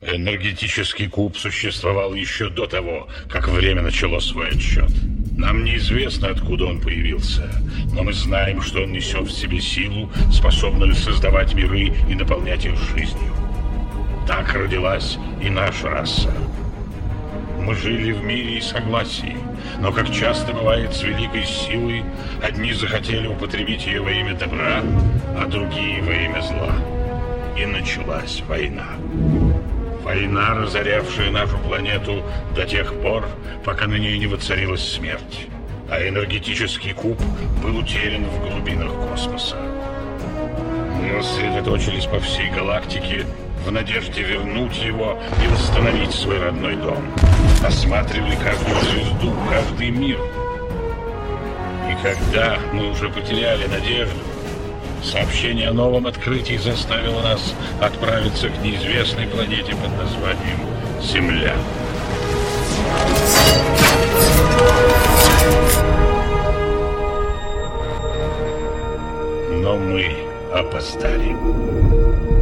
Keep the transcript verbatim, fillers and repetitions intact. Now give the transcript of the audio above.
Энергетический куб существовал еще до того, как время начало свой отсчет. Нам неизвестно, откуда он появился, но мы знаем, что он несет в себе силу, способную создавать миры и наполнять их жизнью. Так родилась и наша раса. Мы жили в мире и согласии, но, как часто бывает с великой силой, одни захотели употребить ее во имя добра, а другие во имя зла. И началась война. Война, разорявшая нашу планету до тех пор, пока на ней не воцарилась смерть, а энергетический куб был утерян в глубинах космоса. Мы рассредоточились по всей галактике в надежде вернуть его и восстановить свой родной дом. Осматривали каждую звезду, каждый мир. И когда мы уже потеряли надежду, сообщение о новом открытии заставило нас отправиться к неизвестной планете под названием Земля. Но мы опоздали.